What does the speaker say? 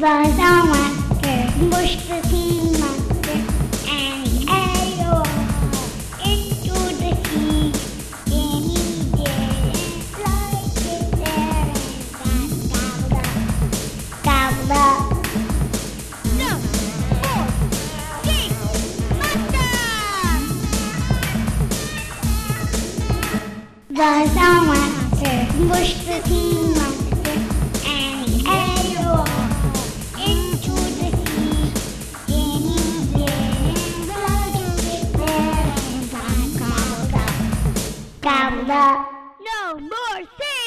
was on water, pushed the sea monster, and he arrow into the sea. And he didn't like it there, and got gobbled up. No more sea monster! Was on water, pushed the sea monster, and he arrow into the sea. And he didn't like it there, and got gobbled up. No more sea